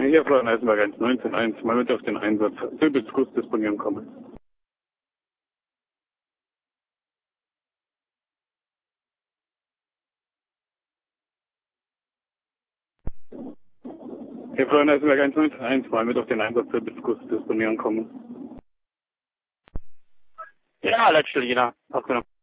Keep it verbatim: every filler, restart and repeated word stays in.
Hier, Florian Eisenberg eins neun eins, mal mit auf den Einsatz. Silbitz-Guss disponieren kommen. Hier, Florian Eisenberg eins neun eins, mal mit auf den Einsatz. Silbitz-Guss disponieren kommen. Ja, letzte Lina. Abgenommen.